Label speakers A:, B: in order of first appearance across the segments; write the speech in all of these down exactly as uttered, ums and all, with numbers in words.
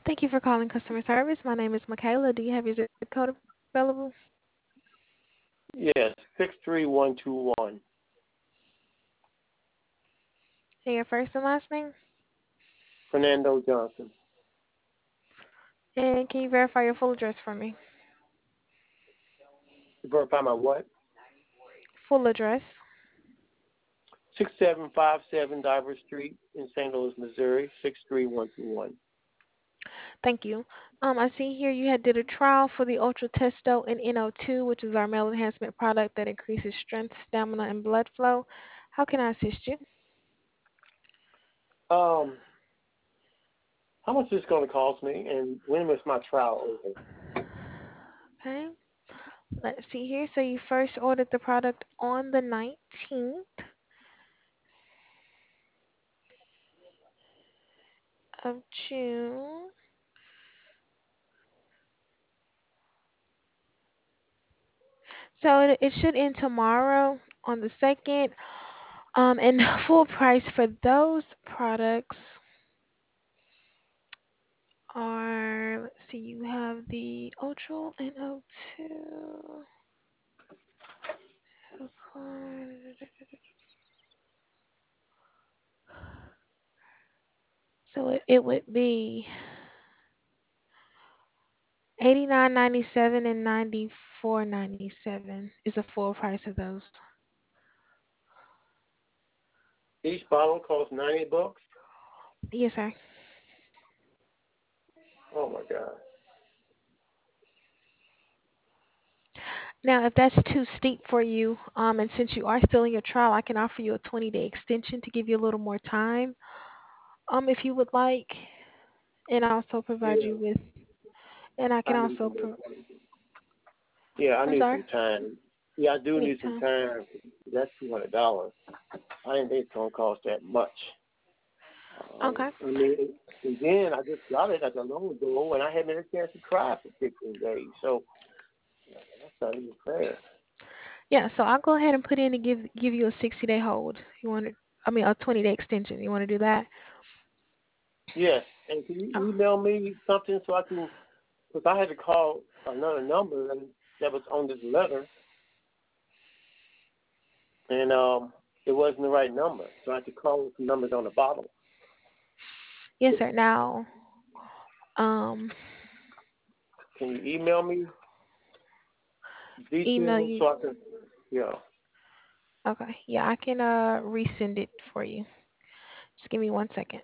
A: Thank you for calling customer service. My name is Michaela. Do you have your zip code available?
B: Yes, six three one two one.
A: And your first and last name?
B: Fernando Johnson.
A: And can you verify your full address for me?
B: To verify my what?
A: Full address.
B: Six seven five seven Diver Street in Saint Louis, Missouri, six three one two one.
A: Thank you. Um, I see here you had did a trial for the Ultra Testo and N O two, which is our male enhancement product that increases strength, stamina, and blood flow. How can I assist you?
B: Um, how much is this going to cost me, and when is my trial over?
A: Okay. Let's see here. So you first ordered the product on the nineteenth of June. So it, it should end tomorrow on the second. Um, and full price for those products are, let's see, you have the Ultra N O two. So it, it would be eighty nine ninety seven and ninety four ninety seven is a full price of those.
B: Each bottle costs ninety bucks.
A: Yes, sir.
B: Oh my God.
A: Now, if that's too steep for you, um, and since you are still in your trial, I can offer you a twenty day extension to give you a little more time, um, if you would like, and also provide
B: Yeah,
A: you with, and I can
B: I need
A: also,
B: some more
A: pro-
B: time. Yeah, I
A: I'm
B: need
A: sorry,
B: some time. Yeah, I do
A: you need
B: need some
A: time.
B: time. That's two hundred dollars. I didn't think it's gonna cost that much. Um,
A: Okay.
B: I mean, and then I just got it not that long ago, and I haven't had a chance to try it for fifteen days. So that's not even fair.
A: Yeah, so I'll go ahead and put in to give give you a sixty day hold. You want to, I mean, a twenty day extension. You want to do that?
B: Yes, and can
A: Oh,
B: you email me something so I can? Because I had to call another number and that was on this letter, and um, it wasn't the right number, so I had to call some numbers on the bottom.
A: yes, sir. Now, um,
B: Can you email me
A: email
B: details
A: you.
B: so I can? Yeah.
A: Okay. Yeah, I can uh resend it for you. Just give me one second.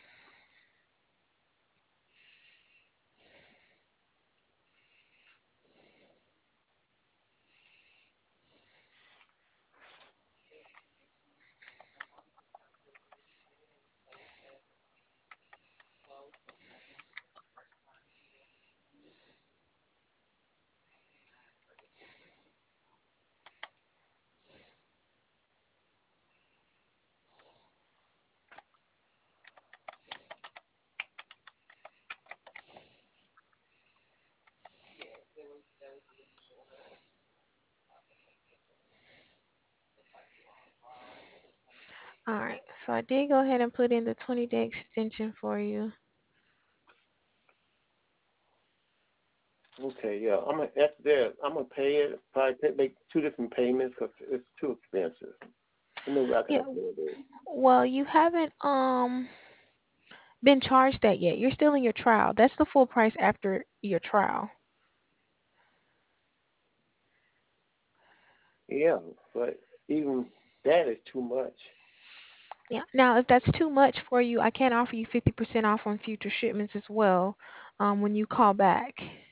A: All right. So I did go ahead and put in the twenty day extension for you.
B: Okay, yeah. I'm gonna after that. I'm gonna pay it. Probably pay, make two different payments because it's too expensive. There's no way I can
A: Yeah.
B: afford it.
A: Well, you haven't um been charged that yet. You're still in your trial. That's the full price after your trial.
B: Yeah, but even that is too much.
A: Yeah. Now, if that's too much for you, I can offer you fifty percent off on future shipments as well, um, when you call back.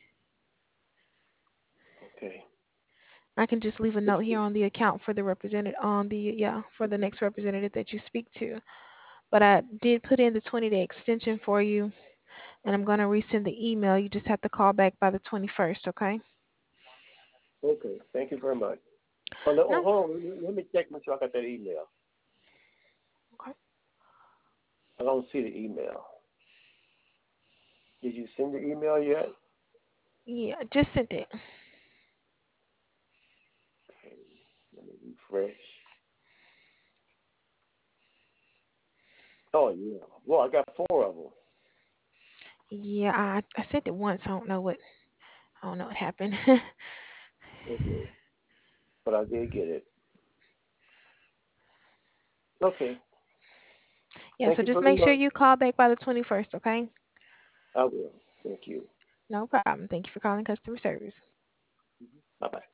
B: Okay.
A: I can just leave a note here on the account for the representative on the yeah for the next representative that you speak to. But I did put in the twenty day extension for you, and I'm gonna resend the email. You just have to call back by the twenty-first, okay?
B: Okay. Thank you very much. Oh, no, oh,
A: No.
B: hold on. Let me, let me check make sure I got that email.
A: Okay.
B: I don't see the email. Did you send the email yet?
A: Yeah, just sent it.
B: Okay. Let me refresh. Oh yeah. Well, I got four of them.
A: Yeah, I I sent it once. I don't know what I don't know what happened.
B: Okay, but I did get it. Okay.
A: Yeah,
B: Thank
A: so
B: you
A: just
B: very
A: make sure
B: much.
A: you call back by the twenty-first, okay?
B: I will. Thank you.
A: No problem. Thank you for calling customer service.
B: Bye bye.